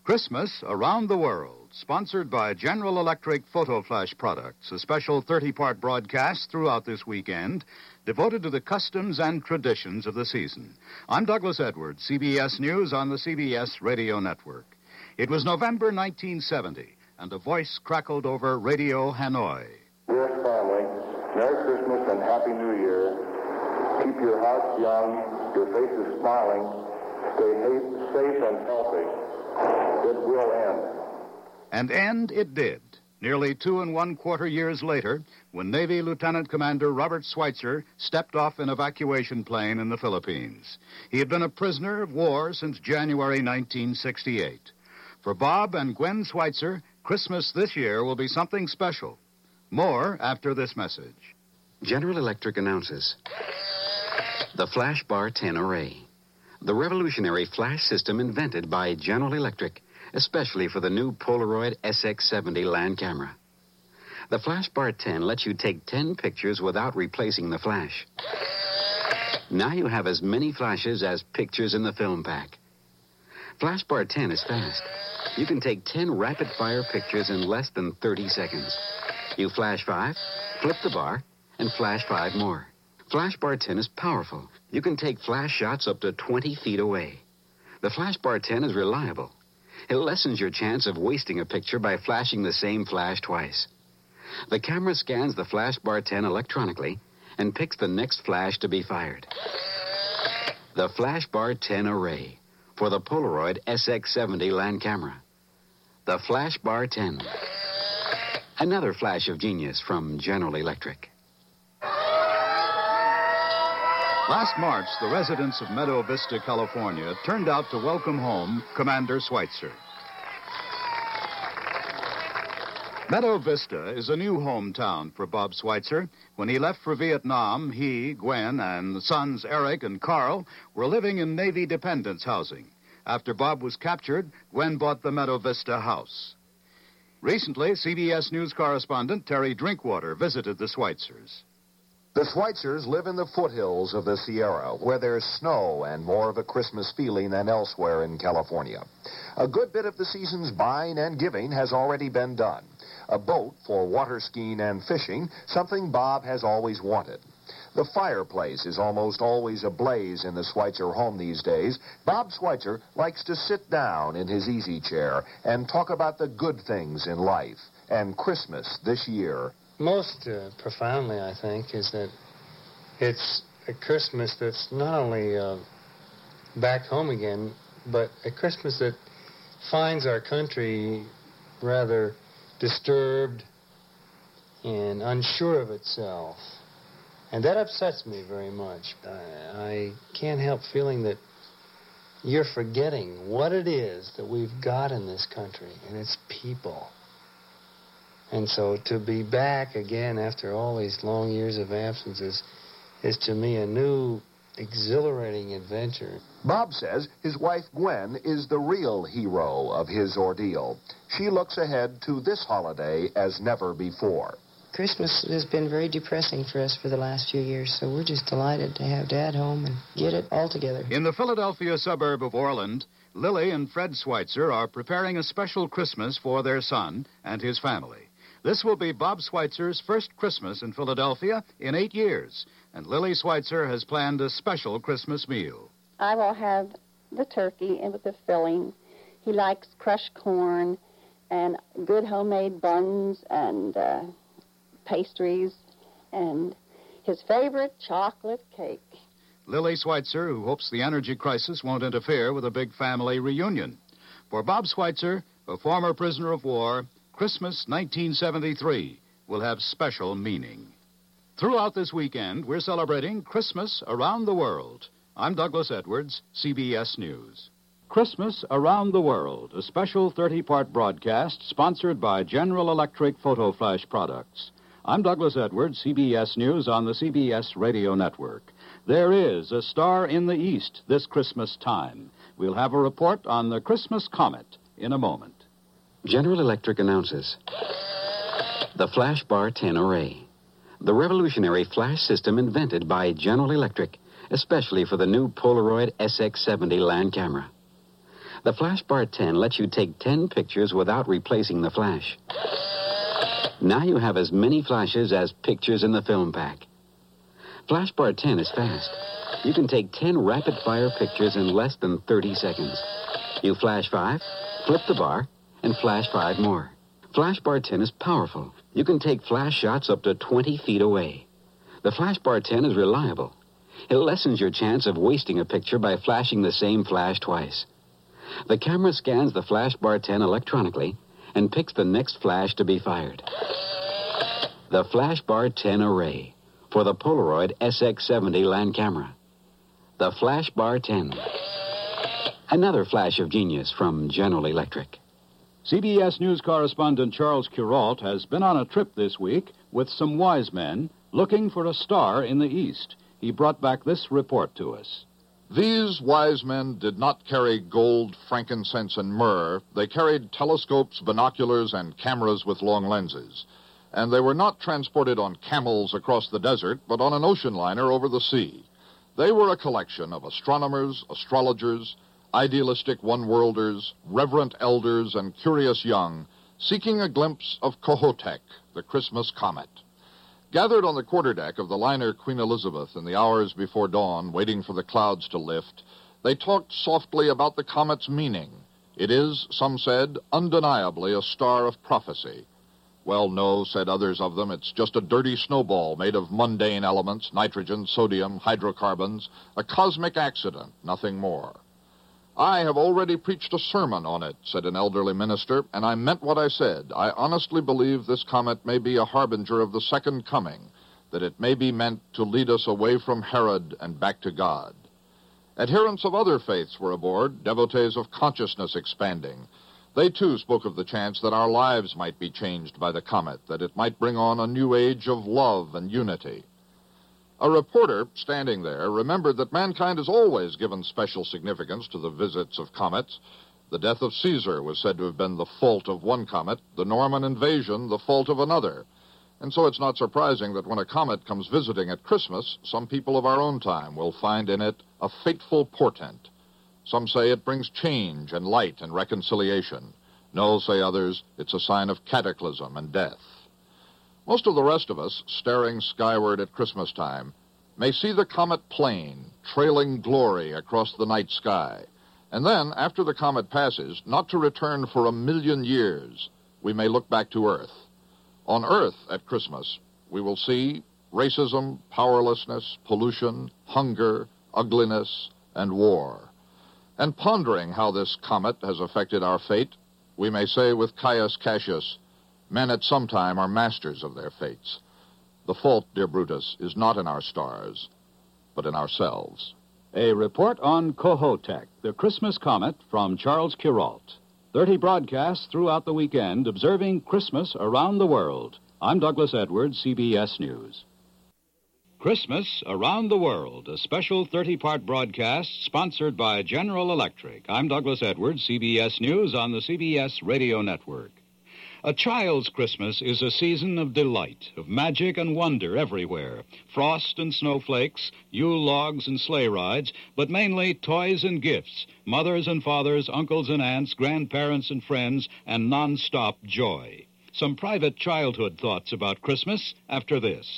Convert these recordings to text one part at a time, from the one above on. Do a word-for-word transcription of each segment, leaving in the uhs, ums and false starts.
Christmas Around the World, sponsored by General Electric Photo Flash Products, a special thirty-part broadcast throughout this weekend devoted to the customs and traditions of the season. I'm Douglas Edwards, C B S News on the C B S Radio Network. It was November nineteen seventy, and a voice crackled over Radio Hanoi. Dear family, Merry Christmas and Happy New Year. Keep your hearts young, your faces smiling. Stay ha- safe and healthy. It will end. And end it did. Nearly two and one quarter years later, when Navy Lieutenant Commander Robert Schweitzer stepped off an evacuation plane in the Philippines. He had been a prisoner of war since January nineteen sixty-eight. For Bob and Gwen Schweitzer, Christmas this year will be something special. More after this message. General Electric announces the Flash Bar ten Array, the revolutionary flash system invented by General Electric, especially for the new Polaroid S X seventy land camera. The Flash Bar ten lets you take ten pictures without replacing the flash. Now you have as many flashes as pictures in the film pack. Flash Bar ten is fast. You can take ten rapid-fire pictures in less than thirty seconds. You flash five, flip the bar, and flash five more. Flash Bar ten is powerful. You can take flash shots up to twenty feet away. The Flash Bar ten is reliable. It lessens your chance of wasting a picture by flashing the same flash twice. The camera scans the Flash Bar ten electronically and picks the next flash to be fired. The Flash Bar ten Array for the Polaroid S X seventy land camera. The Flash Bar ten. Another flash of genius from General Electric. Last March, the residents of Meadow Vista, California, turned out to welcome home Commander Schweitzer. Meadow Vista is a new hometown for Bob Schweitzer. When he left for Vietnam, he, Gwen, and sons Eric and Carl were living in Navy dependence housing. After Bob was captured, Gwen bought the Meadow Vista house. Recently, C B S News correspondent Terry Drinkwater visited the Schweitzers. The Schweitzers live in the foothills of the Sierra, where there's snow and more of a Christmas feeling than elsewhere in California. A good bit of the season's buying and giving has already been done. A boat for water skiing and fishing, something Bob has always wanted. The fireplace is almost always ablaze in the Schweitzer home these days. Bob Schweitzer likes to sit down in his easy chair and talk about the good things in life and Christmas this year. Most uh, profoundly, I think, is that it's a Christmas that's not only uh, back home again, but a Christmas that finds our country rather disturbed and unsure of itself. And that upsets me very much. I, I can't help feeling that you're forgetting what it is that we've got in this country, and it's people. And so to be back again after all these long years of absence is, is to me a new, exhilarating adventure. Bob says his wife Gwen is the real hero of his ordeal. She looks ahead to this holiday as never before. Christmas has been very depressing for us for the last few years, so we're just delighted to have Dad home and get it all together. In the Philadelphia suburb of Orland, Lily and Fred Schweitzer are preparing a special Christmas for their son and his family. This will be Bob Schweitzer's first Christmas in Philadelphia in eight years, and Lily Schweitzer has planned a special Christmas meal. I will have the turkey and with the filling. He likes crushed corn and good homemade buns and uh, pastries and his favorite chocolate cake. Lily Schweitzer, who hopes the energy crisis won't interfere with a big family reunion. For Bob Schweitzer, a former prisoner of war, Christmas nineteen seventy-three will have special meaning. Throughout this weekend, we're celebrating Christmas Around the World. I'm Douglas Edwards, C B S News. Christmas Around the World, a special thirty-part broadcast sponsored by General Electric Photo Flash Products. I'm Douglas Edwards, C B S News on the C B S Radio Network. There is a star in the east this Christmas time. We'll have a report on the Christmas comet in a moment. General Electric announces the Flash Bar ten Array, the revolutionary flash system invented by General Electric, especially for the new Polaroid S X seventy land camera. The Flash Bar ten lets you take ten pictures without replacing the flash. Now you have as many flashes as pictures in the film pack. Flash Bar ten is fast. You can take ten rapid-fire pictures in less than thirty seconds. You flash five, flip the bar, and flash five more. Flash Bar ten is powerful. You can take flash shots up to twenty feet away. The Flash Bar ten is reliable. It lessens your chance of wasting a picture by flashing the same flash twice. The camera scans the Flash Bar ten electronically and picks the next flash to be fired. The Flash Bar ten Array for the Polaroid S X seventy land camera. The Flash Bar ten. Another flash of genius from General Electric. C B S News correspondent Charles Kuralt has been on a trip this week with some wise men looking for a star in the East. He brought back this report to us. These wise men did not carry gold, frankincense, and myrrh. They carried telescopes, binoculars, and cameras with long lenses. And they were not transported on camels across the desert, but on an ocean liner over the sea. They were a collection of astronomers, astrologers, idealistic one-worlders, reverent elders, and curious young, seeking a glimpse of Kohoutek, the Christmas comet. Gathered on the quarterdeck of the liner Queen Elizabeth in the hours before dawn, waiting for the clouds to lift, they talked softly about the comet's meaning. It is, some said, undeniably a star of prophecy. Well, no, said others of them, it's just a dirty snowball made of mundane elements, nitrogen, sodium, hydrocarbons, a cosmic accident, nothing more. I have already preached a sermon on it, said an elderly minister, and I meant what I said. I honestly believe this comet may be a harbinger of the second coming, that it may be meant to lead us away from Herod and back to God. Adherents of other faiths were aboard, devotees of consciousness expanding. They, too, spoke of the chance that our lives might be changed by the comet, that it might bring on a new age of love and unity. A reporter, standing there, remembered that mankind has always given special significance to the visits of comets. The death of Caesar was said to have been the fault of one comet, the Norman invasion the fault of another. And so it's not surprising that when a comet comes visiting at Christmas, some people of our own time will find in it a fateful portent. Some say it brings change and light and reconciliation. No, say others, it's a sign of cataclysm and death. Most of the rest of us, staring skyward at Christmas time, may see the comet plain, trailing glory across the night sky. And then, after the comet passes, not to return for a million years, we may look back to Earth. On Earth at Christmas, we will see racism, powerlessness, pollution, hunger, ugliness, and war. And pondering how this comet has affected our fate, we may say with Caius Cassius, men at some time are masters of their fates. The fault, dear Brutus, is not in our stars, but in ourselves. A report on Kohoutek, the Christmas comet, from Charles Kuralt. Thirty broadcasts throughout the weekend observing Christmas around the world. I'm Douglas Edwards, C B S News. Christmas Around the World, a special thirty-part broadcast sponsored by General Electric. I'm Douglas Edwards, C B S News on the C B S Radio Network. A child's Christmas is a season of delight, of magic and wonder everywhere. Frost and snowflakes, Yule logs and sleigh rides, but mainly toys and gifts, mothers and fathers, uncles and aunts, grandparents and friends, and non-stop joy. Some private childhood thoughts about Christmas after this.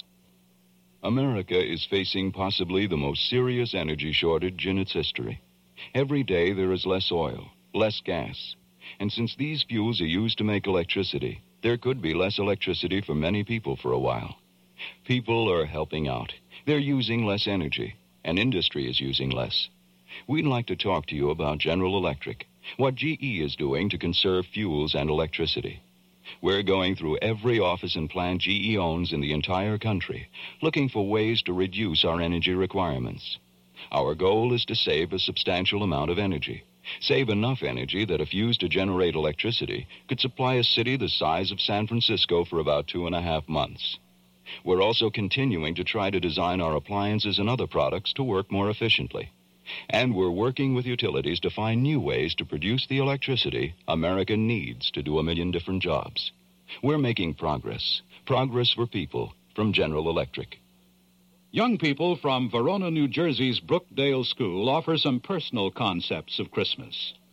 America is facing possibly the most serious energy shortage in its history. Every day there is less oil, less gas. And since these fuels are used to make electricity, there could be less electricity for many people for a while. People are helping out. They're using less energy, and industry is using less. We'd like to talk to you about General Electric, what G E is doing to conserve fuels and electricity. We're going through every office and plant G E owns in the entire country, looking for ways to reduce our energy requirements. Our goal is to save a substantial amount of energy. Save enough energy that if used to generate electricity, could supply a city the size of San Francisco for about two and a half months. We're also continuing to try to design our appliances and other products to work more efficiently. And we're working with utilities to find new ways to produce the electricity America needs to do a million different jobs. We're making progress. Progress for people from General Electric. Young people from Verona, New Jersey's Brookdale School offer some personal concepts of Christmas.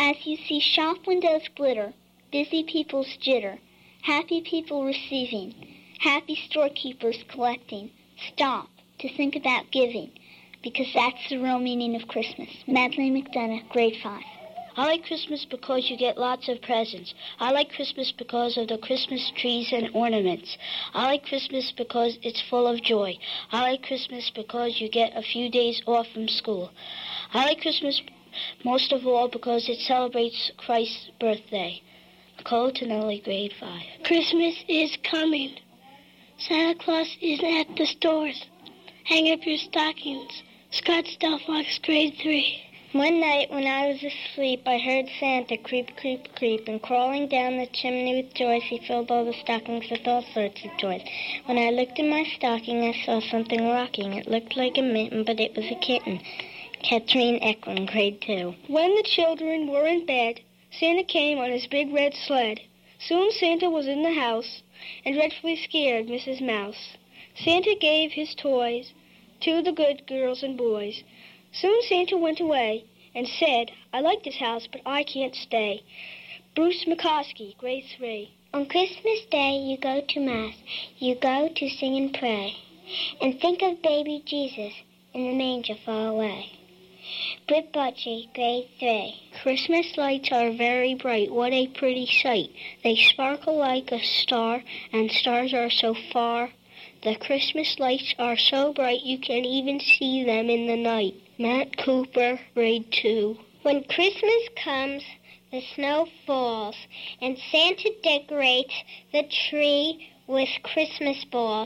As you see shop windows glitter, busy people's jitter, happy people receiving, happy storekeepers collecting, stop to think about giving, because that's the real meaning of Christmas. Madeleine McDonough, grade five. I like Christmas because you get lots of presents. I like Christmas because of the Christmas trees and ornaments. I like Christmas because it's full of joy. I like Christmas because you get a few days off from school. I like Christmas most of all because it celebrates Christ's birthday. Nicole Tonelli, grade five. Christmas is coming. Santa Claus is at the stores. Hang up your stockings. Scott Stelfox, grade three. One night when I was asleep, I heard Santa creep, creep, creep, and crawling down the chimney with Joyce, he filled all the stockings with all sorts of toys. When I looked in my stocking, I saw something rocking. It looked like a mitten, but it was a kitten. Katrine Eklund, grade two. When the children were in bed, Santa came on his big red sled. Soon Santa was in the house and dreadfully scared Missus Mouse. Santa gave his toys to the good girls and boys. Soon Santa went away and said, I like this house, but I can't stay. Bruce McCoskey, grade three. On Christmas Day, you go to Mass. You go to sing and pray. And think of baby Jesus in the manger far away. Britt Butchie, grade three. Christmas lights are very bright. What a pretty sight. They sparkle like a star, and stars are so far. The Christmas lights are so bright you can even see them in the night. Matt Cooper, grade two. When Christmas comes, the snow falls, and Santa decorates the tree with Christmas balls.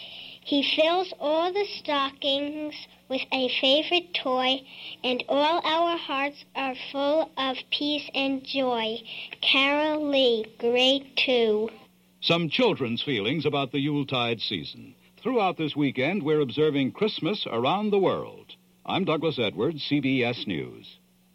He fills all the stockings with a favorite toy, and all our hearts are full of peace and joy. Carol Lee, grade two. Some children's feelings about the Yuletide season. Throughout this weekend, we're observing Christmas around the world. I'm Douglas Edwards, C B S News.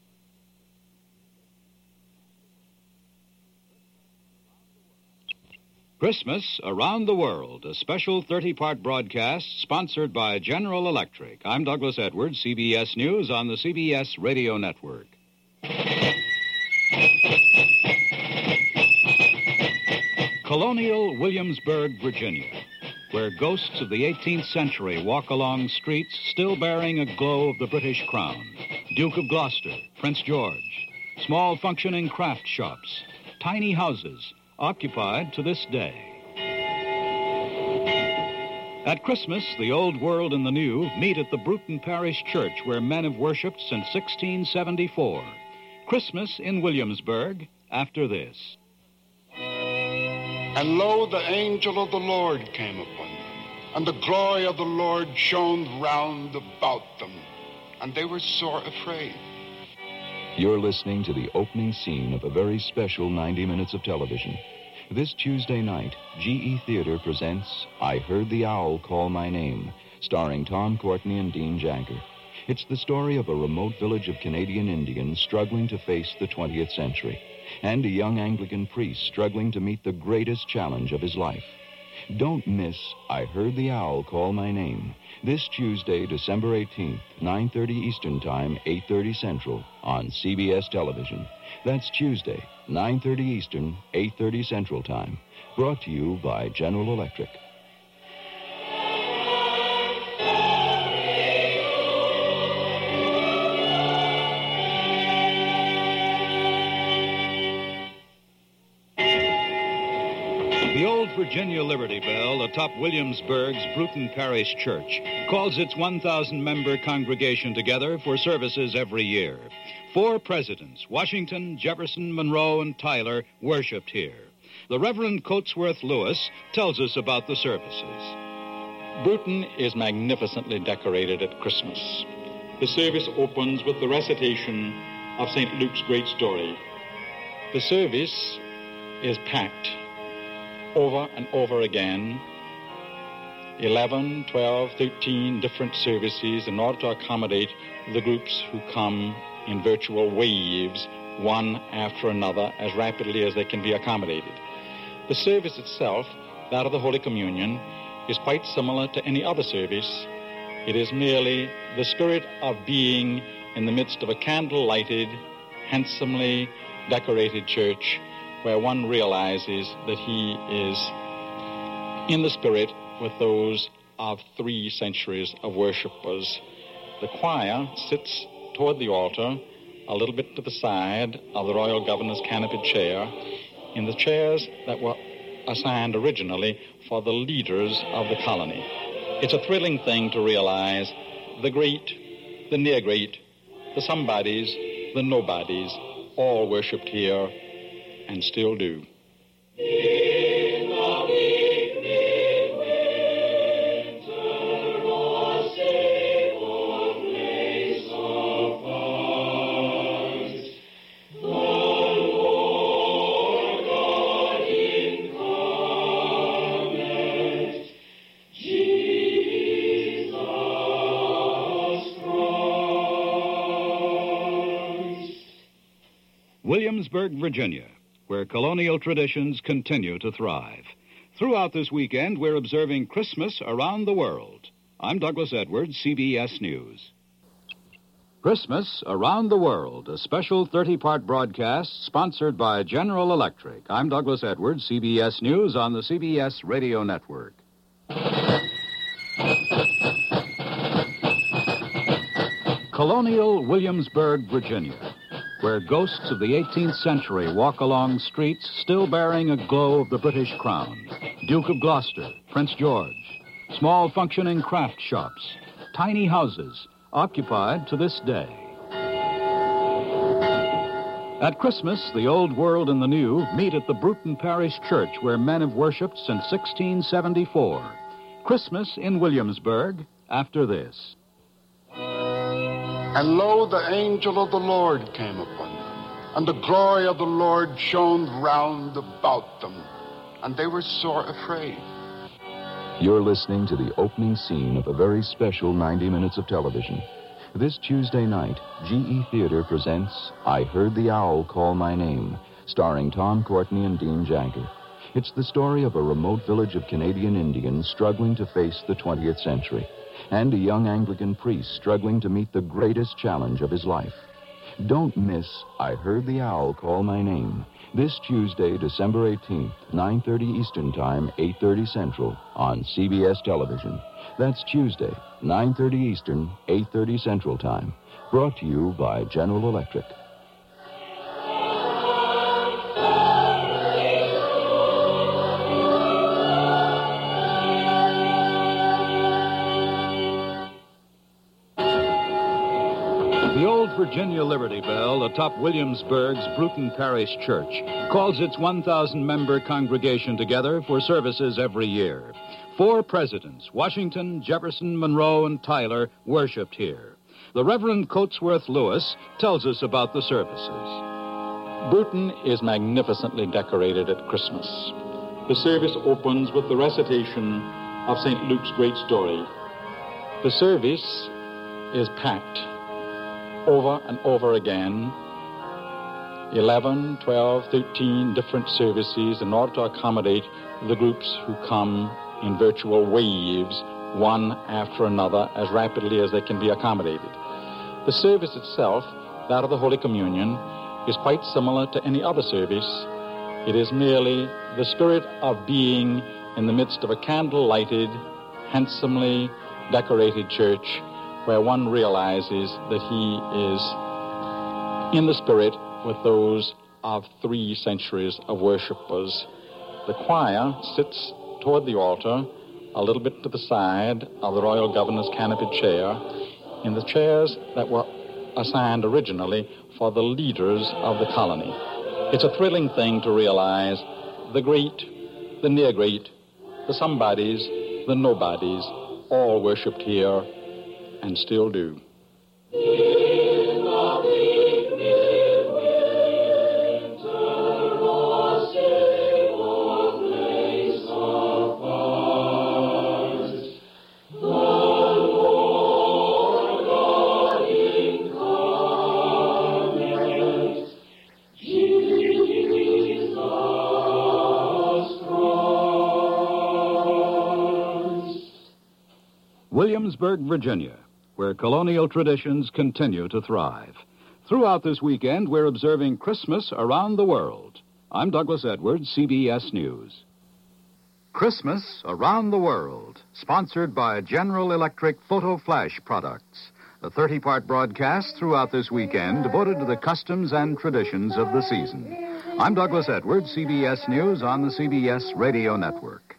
Christmas Around the World, a special thirty-part broadcast sponsored by General Electric. I'm Douglas Edwards, C B S News on the C B S Radio Network. Colonial Williamsburg, Virginia, where ghosts of the eighteenth century walk along streets still bearing a glow of the British crown. Duke of Gloucester, Prince George, small functioning craft shops, tiny houses, occupied to this day. At Christmas, the old world and the new meet at the Bruton Parish Church, where men have worshipped since sixteen seventy-four. Christmas in Williamsburg, after this. And lo, the angel of the Lord came upon them, and the glory of the Lord shone round about them, and they were sore afraid. You're listening to the opening scene of a very special ninety minutes of television. This Tuesday night, G E Theater presents I Heard the Owl Call My Name, starring Tom Courtney and Dean Janker. It's the story of a remote village of Canadian Indians struggling to face the twentieth century, and a young Anglican priest struggling to meet the greatest challenge of his life. Don't miss I Heard the Owl Call My Name, this Tuesday, December eighteenth, nine thirty Eastern Time, eight thirty Central, on C B S Television. That's Tuesday, nine thirty Eastern, eight thirty Central Time. Brought to you by General Electric. The old Virginia Liberty Bell atop Williamsburg's Bruton Parish Church calls its one thousand member congregation together for services every year. Four presidents, Washington, Jefferson, Monroe, and Tyler, worshipped here. The Reverend Coatsworth Lewis tells us about the services. Bruton is magnificently decorated at Christmas. The service opens with the recitation of Saint Luke's great story. The service is packed over and over again, eleven, twelve, thirteen different services in order to accommodate the groups who come in virtual waves, one after another, as rapidly as they can be accommodated. The service itself, that of the Holy Communion, is quite similar to any other service. It is merely the spirit of being in the midst of a candle-lighted handsomely decorated church where one realizes that he is in the spirit with those of three centuries of worshippers. The choir sits toward the altar, a little bit to the side of the royal governor's canopied chair, in the chairs that were assigned originally for the leaders of the colony. It's a thrilling thing to realize the great, the near great, the somebodies, the nobodies, all worshipped here and still do. Williamsburg, Virginia, where colonial traditions continue to thrive. Throughout this weekend, we're observing Christmas around the world. I'm Douglas Edwards, C B S News. Christmas Around the World, a special thirty-part broadcast sponsored by General Electric. I'm Douglas Edwards, C B S News on the C B S Radio Network. Colonial Williamsburg, Virginia, where ghosts of the eighteenth century walk along streets still bearing a glow of the British crown. Duke of Gloucester, Prince George, small functioning craft shops, tiny houses, occupied to this day. At Christmas, the old world and the new meet at the Bruton Parish Church, where men have worshipped since sixteen seventy-four. Christmas in Williamsburg, after this. And lo, the angel of the Lord came upon them, and the glory of the Lord shone round about them, and they were sore afraid. You're listening to the opening scene of a very special ninety minutes of television. This Tuesday night, G E Theater presents I Heard the Owl Call My Name, starring Tom Courtney and Dean Jagger. It's the story of a remote village of Canadian Indians struggling to face the twentieth century, and a young Anglican priest struggling to meet the greatest challenge of his life. Don't miss I Heard the Owl Call My Name, this Tuesday, December eighteenth, nine thirty Eastern Time, eight thirty Central, on C B S Television. That's Tuesday, nine thirty Eastern, eight thirty Central Time. Brought to you by General Electric. The old Virginia Liberty Bell atop Williamsburg's Bruton Parish Church calls its one thousand member congregation together for services every year. Four presidents, Washington, Jefferson, Monroe, and Tyler, worshipped here. The Reverend Coatsworth Lewis tells us about the services. Bruton is magnificently decorated at Christmas. The service opens with the recitation of Saint Luke's great story. The service is packed over and over again, eleven, twelve, thirteen different services in order to accommodate the groups who come in virtual waves, one after another, as rapidly as they can be accommodated. The service itself, that of the Holy Communion, is quite similar to any other service. It is merely the spirit of being in the midst of a candle-lighted, handsomely decorated church where one realizes that he is in the spirit with those of three centuries of worshippers. The choir sits toward the altar, a little bit to the side of the royal governor's canopied chair, in the chairs that were assigned originally for the leaders of the colony. It's a thrilling thing to realize the great, the near great, the somebodies, the nobodies, all worshipped here and still do. Williamsburg, Virginia, where colonial traditions continue to thrive. Throughout this weekend, we're observing Christmas around the world. I'm Douglas Edwards, C B S News. Christmas Around the World, sponsored by General Electric Photo Flash Products. A thirty-part broadcast throughout this weekend devoted to the customs and traditions of the season. I'm Douglas Edwards, C B S News on the C B S Radio Network.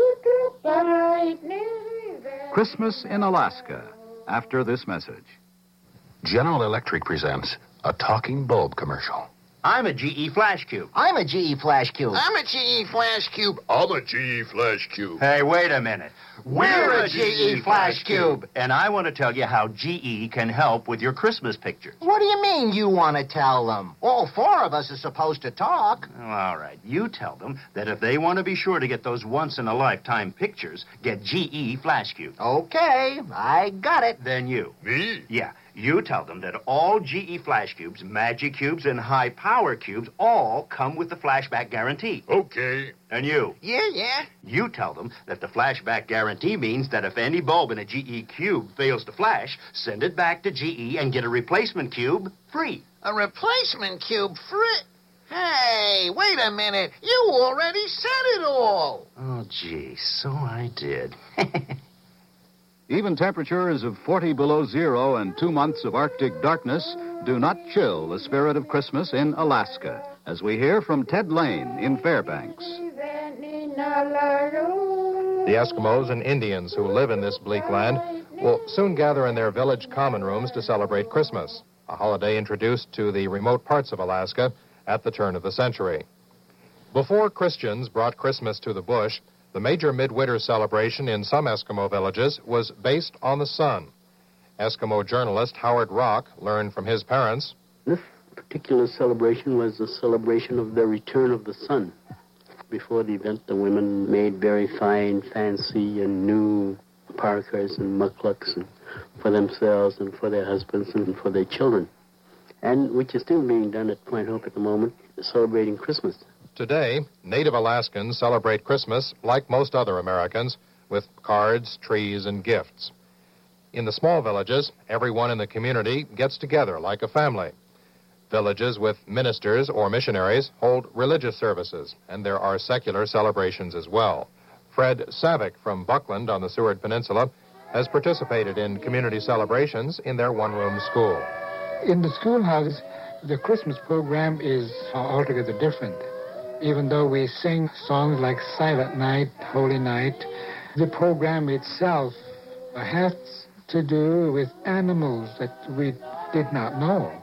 Christmas in Alaska, after this message. General Electric presents a talking bulb commercial. I'm a G E Flash Cube. I'm a G E Flash Cube. I'm a G E Flash Cube. I'm a G E Flash Cube. Hey, wait a minute. We're a G E Flash Cube. And I want to tell you how G E can help with your Christmas pictures. What do you mean you want to tell them? All four of us are supposed to talk. Oh, all right. You tell them that if they want to be sure to get those once-in-a-lifetime pictures, get G E Flash Cube. Okay, I got it. Then you. Me? Yeah. You tell them that all G E Flash Cubes, Magic Cubes, and High Power Cubes all come with the flashback guarantee. Okay. And you? Yeah, yeah. You tell them that the flashback guarantee means that if any bulb in a G E cube fails to flash, send it back to G E and get a replacement cube free. A replacement cube free? Hey, wait a minute. You already said it all. Oh, gee, so I did. Even temperatures of forty below zero and two months of Arctic darkness do not chill the spirit of Christmas in Alaska, as we hear from Ted Lane in Fairbanks. The Eskimos and Indians who live in this bleak land will soon gather in their village common rooms to celebrate Christmas, a holiday introduced to the remote parts of Alaska at the turn of the century. Before Christians brought Christmas to the bush, the major midwinter celebration in some Eskimo villages was based on the sun. Eskimo journalist Howard Rock learned from his parents. This particular celebration was the celebration of the return of the sun. Before the event, the women made very fine, fancy, and new parkas and mukluks and for themselves and for their husbands and for their children, and which is still being done at Point Hope at the moment, celebrating Christmas. Today, Native Alaskans celebrate Christmas like most other Americans, with cards, trees, and gifts. In the small villages, everyone in the community gets together like a family. Villages with ministers or missionaries hold religious services, and there are secular celebrations as well. Fred Savick from Buckland on the Seward Peninsula has participated in community celebrations in their one-room school. In the schoolhouse, the Christmas program is altogether different. Even though we sing songs like Silent Night, Holy Night, the program itself has to do with animals that we did not know.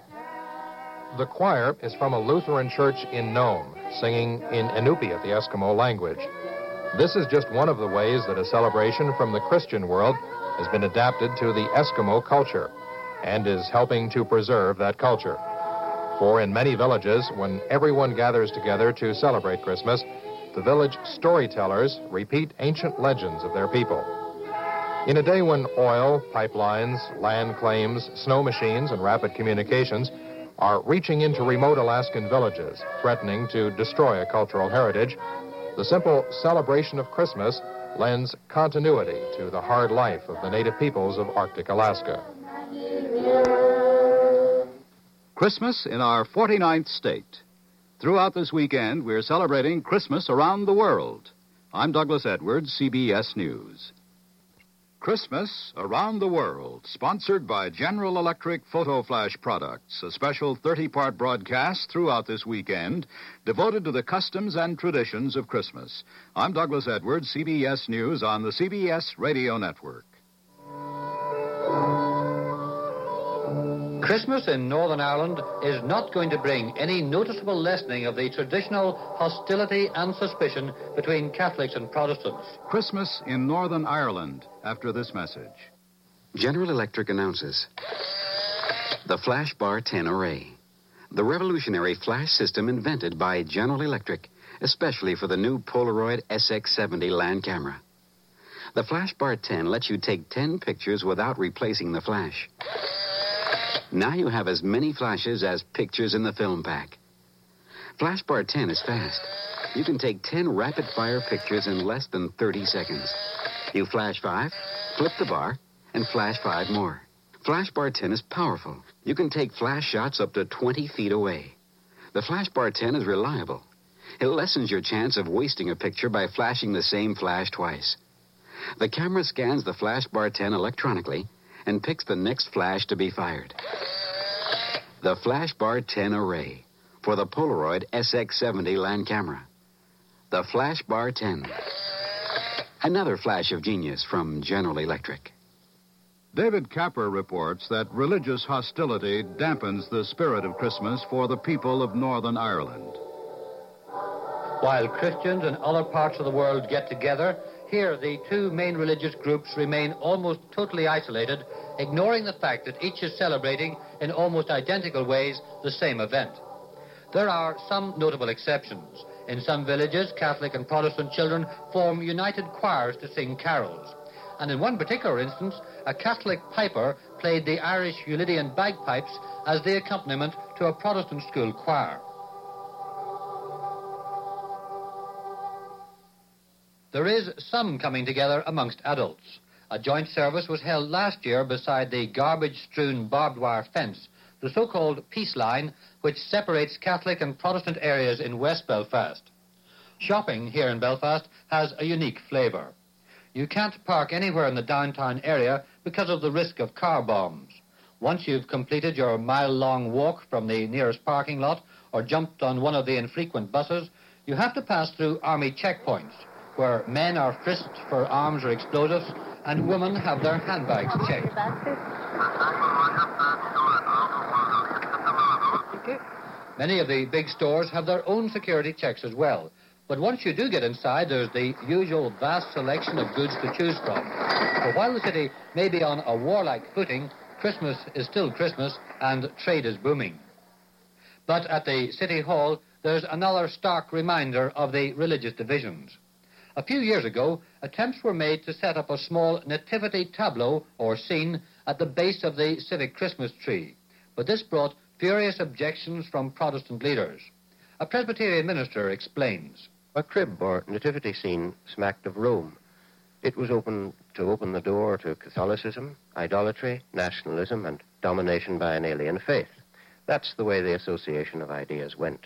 The choir is from a Lutheran church in Nome, singing in Inupiat, the Eskimo language. This is just one of the ways that a celebration from the Christian world has been adapted to the Eskimo culture and is helping to preserve that culture. For in many villages, when everyone gathers together to celebrate Christmas, the village storytellers repeat ancient legends of their people. In a day when oil, pipelines, land claims, snow machines, and rapid communications are reaching into remote Alaskan villages, threatening to destroy a cultural heritage, the simple celebration of Christmas lends continuity to the hard life of the native peoples of Arctic Alaska. Christmas in our forty-ninth state. Throughout this weekend, we're celebrating Christmas around the world. I'm Douglas Edwards, C B S News. Christmas Around the World, sponsored by General Electric Photo Flash Products, a special thirty-part broadcast throughout this weekend devoted to the customs and traditions of Christmas. I'm Douglas Edwards, C B S News on the C B S Radio Network. Christmas in Northern Ireland is not going to bring any noticeable lessening of the traditional hostility and suspicion between Catholics and Protestants. Christmas in Northern Ireland, after this message. General Electric announces the Flash Bar ten Array, the revolutionary flash system invented by General Electric, especially for the new Polaroid S X seventy land camera. The Flash Bar ten lets you take ten pictures without replacing the flash. Now you have as many flashes as pictures in the film pack. Flash Bar ten is fast. You can take ten rapid-fire pictures in less than thirty seconds. You flash five, flip the bar, and flash five more. Flash Bar ten is powerful. You can take flash shots up to twenty feet away. The Flash Bar ten is reliable. It lessens your chance of wasting a picture by flashing the same flash twice. The camera scans the Flash Bar ten electronically and picks the next flash to be fired. The Flash Bar ten Array for the Polaroid S X seventy land camera. The Flash Bar ten. Another flash of genius from General Electric. David Capper reports that religious hostility dampens the spirit of Christmas for the people of Northern Ireland. While Christians in other parts of the world get together, here the two main religious groups remain almost totally isolated, ignoring the fact that each is celebrating in almost identical ways the same event. There are some notable exceptions. In some villages, Catholic and Protestant children form united choirs to sing carols. And in one particular instance, a Catholic piper played the Irish Ulidian bagpipes as the accompaniment to a Protestant school choir. There is some coming together amongst adults. A joint service was held last year beside the garbage-strewn barbed wire fence, the so-called peace line, which separates Catholic and Protestant areas in West Belfast. Shopping here in Belfast has a unique flavour. You can't park anywhere in the downtown area because of the risk of car bombs. Once you've completed your mile-long walk from the nearest parking lot or jumped on one of the infrequent buses, you have to pass through army checkpoints, where men are frisked for arms or explosives and women have their handbags checked. Many of the big stores have their own security checks as well. But once you do get inside, there's the usual vast selection of goods to choose from. So while the city may be on a warlike footing, Christmas is still Christmas and trade is booming. But at the City Hall, there's another stark reminder of the religious divisions. A few years ago, attempts were made to set up a small nativity tableau or scene at the base of the civic Christmas tree. But this brought furious objections from Protestant leaders. A Presbyterian minister explains. A crib or nativity scene smacked of Rome. It was open to open the door to Catholicism, idolatry, nationalism, and domination by an alien faith. That's the way the association of ideas went.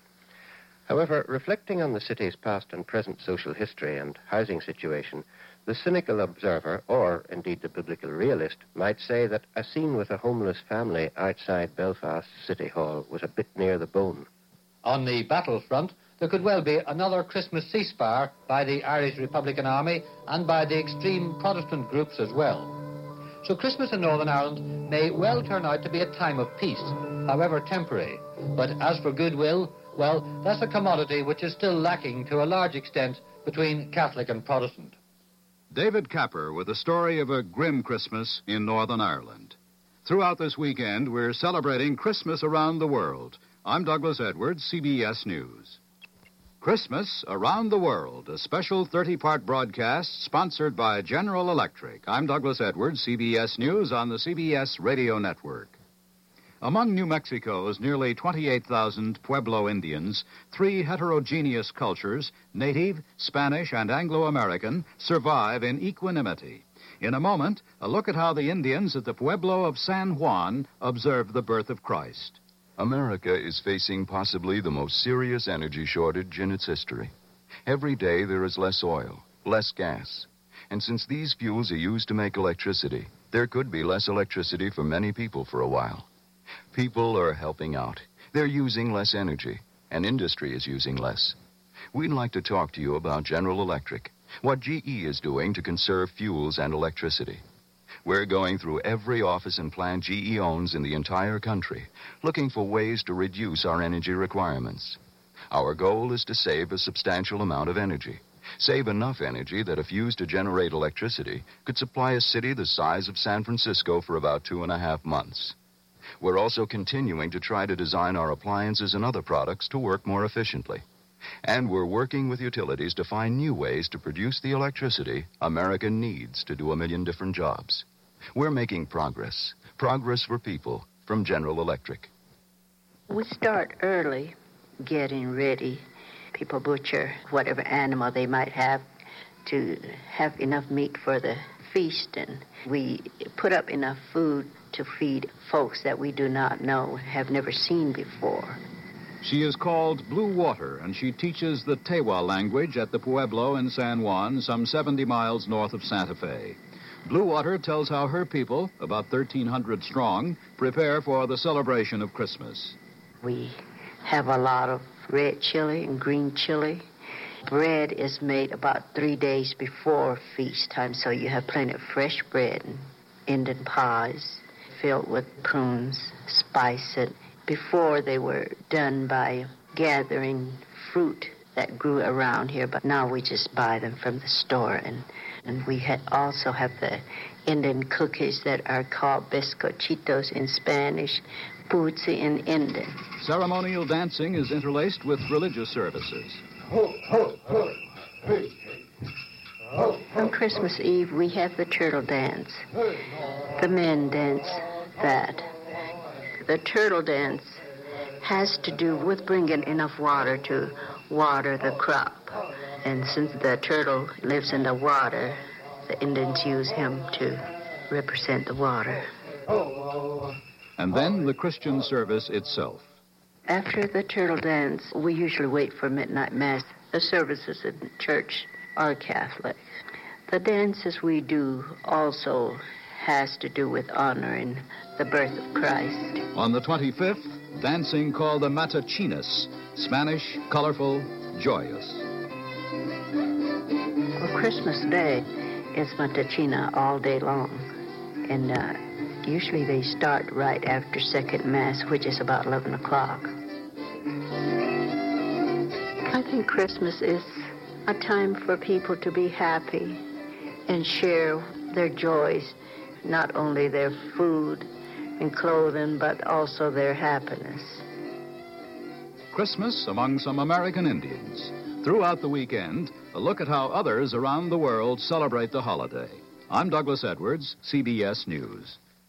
However, reflecting on the city's past and present social history and housing situation, the cynical observer, or indeed the biblical realist, might say that a scene with a homeless family outside Belfast City Hall was a bit near the bone. On the battlefront, there could well be another Christmas ceasefire by the Irish Republican Army and by the extreme Protestant groups as well. So Christmas in Northern Ireland may well turn out to be a time of peace, however temporary. But as for goodwill, well, that's a commodity which is still lacking to a large extent between Catholic and Protestant. David Capper with the story of a grim Christmas in Northern Ireland. Throughout this weekend, we're celebrating Christmas around the world. I'm Douglas Edwards, C B S News. Christmas Around the World, a special thirty-part broadcast sponsored by General Electric. I'm Douglas Edwards, C B S News on the C B S Radio Network. Among New Mexico's nearly twenty-eight thousand Pueblo Indians, three heterogeneous cultures, Native, Spanish, and Anglo-American, survive in equanimity. In a moment, a look at how the Indians at the Pueblo of San Juan observed the birth of Christ. America is facing possibly the most serious energy shortage in its history. Every day there is less oil, less gas. And since these fuels are used to make electricity, there could be less electricity for many people for a while. People are helping out. They're using less energy, and industry is using less. We'd like to talk to you about General Electric, what G E is doing to conserve fuels and electricity. We're going through every office and plant G E owns in the entire country, looking for ways to reduce our energy requirements. Our goal is to save a substantial amount of energy. Save enough energy that if used to generate electricity, could supply a city the size of San Francisco for about two and a half months. We're also continuing to try to design our appliances and other products to work more efficiently. And we're working with utilities to find new ways to produce the electricity America needs to do a million different jobs. We're making progress. Progress for people from General Electric. We start early getting ready. People butcher whatever animal they might have to have enough meat for the feasting. We put up enough food to feed folks that we do not know, have never seen before. She is called Blue Water, and she teaches the Tewa language at the Pueblo in San Juan, some seventy miles north of Santa Fe. Blue Water tells how her people, about thirteen hundred strong, prepare for the celebration of Christmas. We have a lot of red chili and green chili. Bread is made about three days before feast time, so you have plenty of fresh bread and Indian pies filled with prunes, spice it. Before they were done by gathering fruit that grew around here, but now we just buy them from the store. And, and we ha- also have the Indian cookies that are called bizcochitos in Spanish, putzi in Indian. Ceremonial dancing is interlaced with religious services. On Christmas Eve, we have the turtle dance. The men dance that. The turtle dance has to do with bringing enough water to water the crop. And since the turtle lives in the water, the Indians use him to represent the water. And then the Christian service itself. After the turtle dance, we usually wait for midnight mass. The services in church are Catholic. The dances we do also has to do with honoring the birth of Christ. On the twenty-fifth, dancing called the Matachinas, Spanish, colorful, joyous. Well, Christmas Day is Matachina all day long. And uh, usually they start right after second mass, which is about eleven o'clock. I think Christmas is a time for people to be happy and share their joys, not only their food and clothing, but also their happiness. Christmas among some American Indians. Throughout the weekend, a look at how others around the world celebrate the holiday. I'm Douglas Edwards, C B S News.